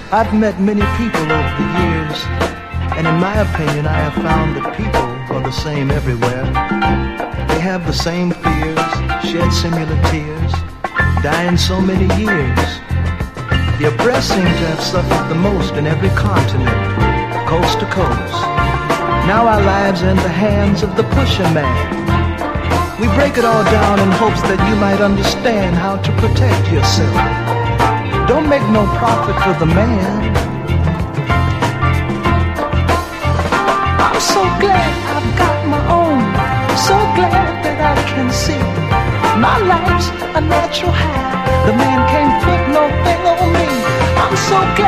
I've met many people over the years, and in my opinion, I have found that people are the same everywhere. They have the same fears, shed similar tears, die in so many years. The oppressed seem to have suffered the most in every continent, coast to coast. Now our lives are in the hands of the pusher man. We break it all down in hopes that you might understand how to protect yourself. Don't make no profit for the man. I'm so glad I've got my own. So glad that I can see my life's a natural high. The man can't put no thing on me. I'm so glad